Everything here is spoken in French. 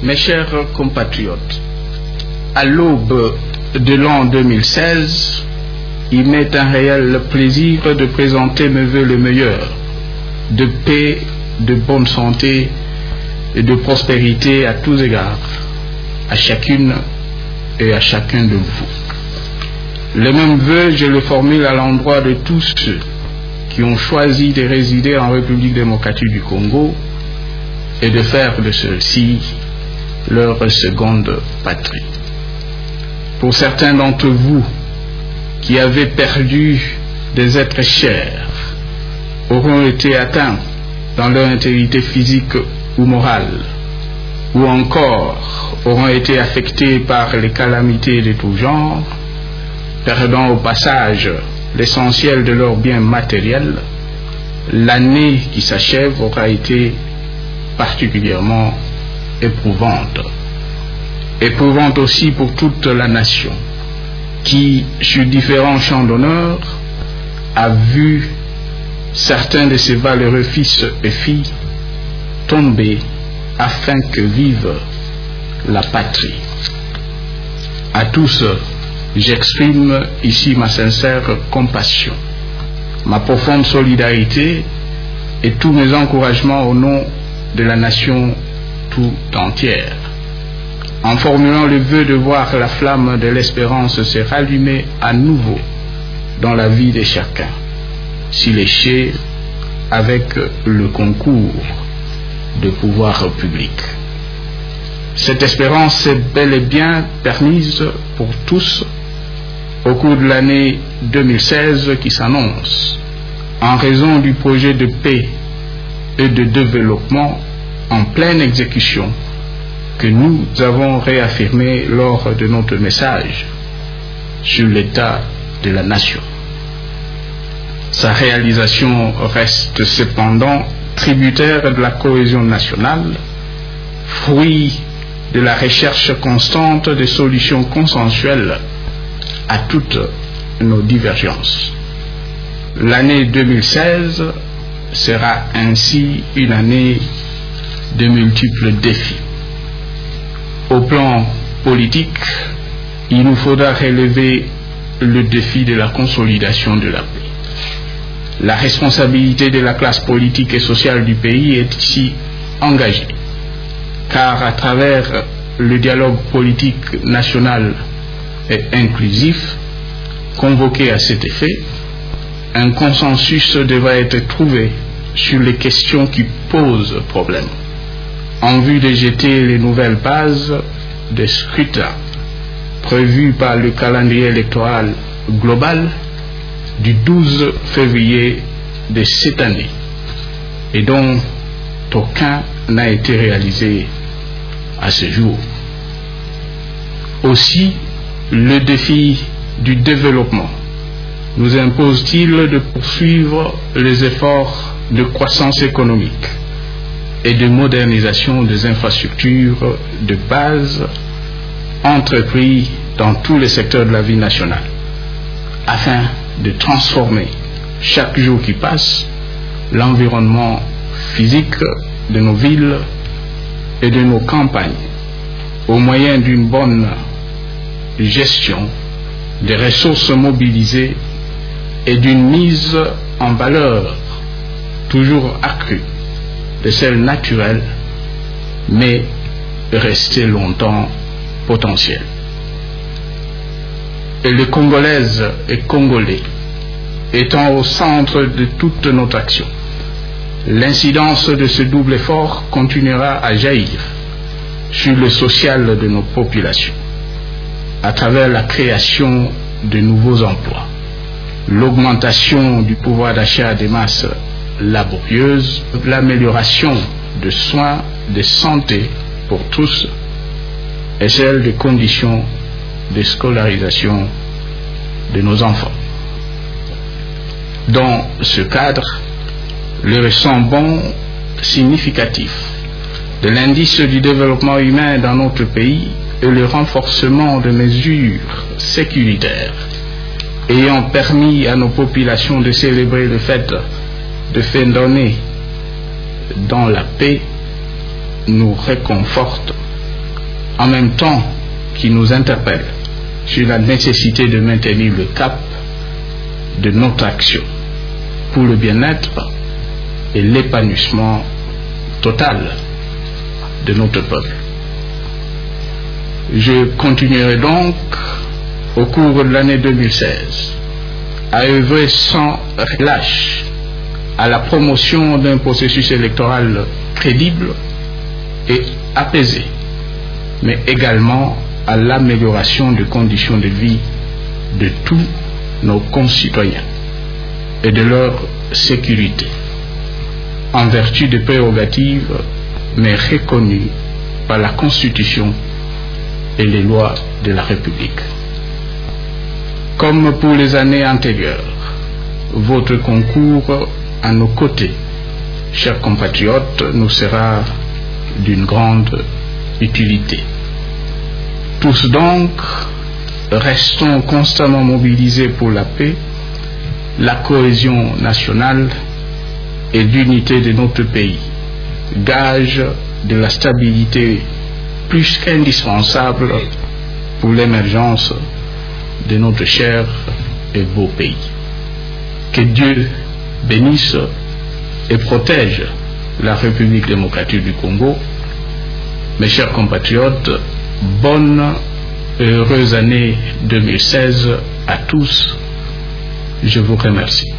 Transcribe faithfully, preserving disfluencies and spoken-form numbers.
Mes chers compatriotes, à l'aube de l'an deux mille seize, il m'est un réel plaisir de présenter mes vœux les meilleurs, de paix, de bonne santé et de prospérité à tous égards, à chacune et à chacun de vous. Les mêmes vœux, je les formule à l'endroit de tous ceux qui ont choisi de résider en République démocratique du Congo et de faire de celle-ci leur seconde patrie. Pour certains d'entre vous qui avaient perdu des êtres chers, auront été atteints dans leur intégrité physique ou morale, ou encore auront été affectés par les calamités de tout genre, perdant au passage l'essentiel de leurs biens matériels, l'année qui s'achève aura été particulièrement éprouvante. Éprouvante aussi pour toute la nation, qui, sur différents champs d'honneur, a vu certains de ses valeureux fils et filles tomber afin que vive la patrie. À tous, j'exprime ici ma sincère compassion, ma profonde solidarité et tous mes encouragements au nom de la nation tout entière, en formulant le vœu de voir la flamme de l'espérance se rallumer à nouveau dans la vie de chacun, s'il est ché avec le concours de pouvoir public. Cette espérance est bel et bien permise pour tous au cours de l'année deux mille seize qui s'annonce, en raison du projet de paix et de développement en pleine exécution que nous avons réaffirmé lors de notre message sur l'état de la nation. Sa réalisation reste cependant tributaire de la cohésion nationale, fruit de la recherche constante de solutions consensuelles à toutes nos divergences. L'année deux mille seize sera ainsi une année de multiples défis. Au plan politique, il nous faudra relever le défi de la consolidation de la paix. La responsabilité de la classe politique et sociale du pays est ici engagée, car à travers le dialogue politique national et inclusif convoqué à cet effet, un consensus devra être trouvé sur les questions qui posent problème, en vue de jeter les nouvelles bases de scrutin prévues par le calendrier électoral global du douze février de cette année, et dont aucun n'a été réalisé à ce jour. Aussi, le défi du développement nous impose-t-il de poursuivre les efforts de croissance économique et de modernisation des infrastructures de base entrepris dans tous les secteurs de la vie nationale, afin de transformer chaque jour qui passe l'environnement physique de nos villes et de nos campagnes au moyen d'une bonne gestion des ressources mobilisées et d'une mise en valeur toujours accrue de celles naturelles, mais restées longtemps potentielles. Et les Congolaises et Congolais étant au centre de toute notre action, l'incidence de ce double effort continuera à jaillir sur le social de nos populations, à travers la création de nouveaux emplois, l'augmentation du pouvoir d'achat des masses laborieuses, l'amélioration de soins de santé pour tous et celle des conditions de scolarisation de nos enfants. Dans ce cadre, le récent bond significatif de l'indice du développement humain dans notre pays et le renforcement de mesures sécuritaires ayant permis à nos populations de célébrer le fête de fin d'année dans la paix nous réconforte en même temps qui nous interpelle sur la nécessité de maintenir le cap de notre action pour le bien-être et l'épanouissement total de notre peuple. Je continuerai donc au cours de l'année deux mille seize à œuvrer sans relâche à la promotion d'un processus électoral crédible et apaisé, mais également à l'amélioration des conditions de vie de tous nos concitoyens et de leur sécurité, en vertu des prérogatives mais reconnues par la Constitution et les lois de la République. Comme pour les années antérieures, votre concours à nos côtés, chers compatriotes, nous sera d'une grande utilité. Tous donc, restons constamment mobilisés pour la paix, la cohésion nationale et l'unité de notre pays, gage de la stabilité plus qu'indispensable pour l'émergence de notre cher et beau pays. Que Dieu bénisse et protège la République démocratique du Congo. Mes chers compatriotes, bonne et heureuse année deux mille seize à tous. Je vous remercie.